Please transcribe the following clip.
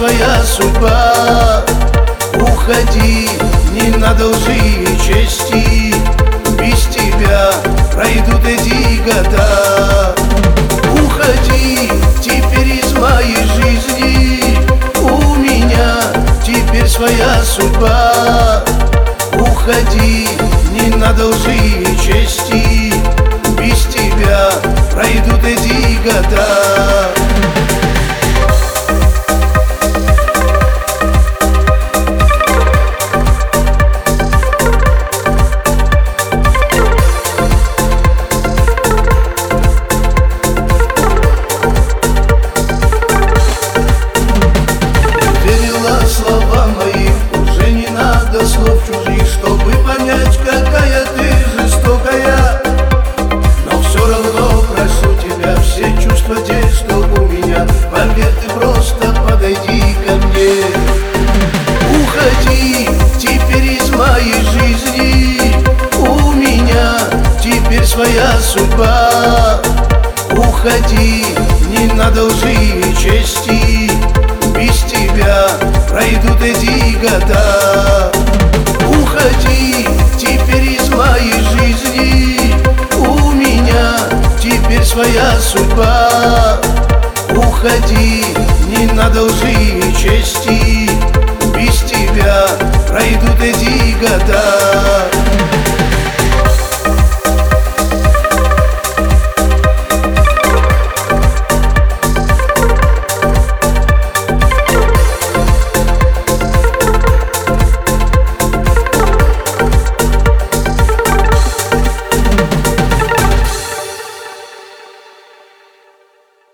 своя судьба. Уходи, не надо лжи и чести, без тебя пройдут эти года. Уходи теперь из моей жизни, у меня теперь своя судьба. Уходи, не надо лжи и чести, без тебя пройдут эти года. Слова мои, уже не надо слов чужих, чтобы понять, какая ты жестокая. Но все равно прошу тебя, все чувства те, что у меня, поверь, ты просто подойди ко мне. Уходи теперь из моей жизни, у меня теперь своя судьба. Уходи, не надо лжи и чести, без тебя пройдут эти года. Уходи теперь из моей жизни, у меня теперь своя судьба. Уходи, не надо лжи и чести, без тебя пройдут эти года.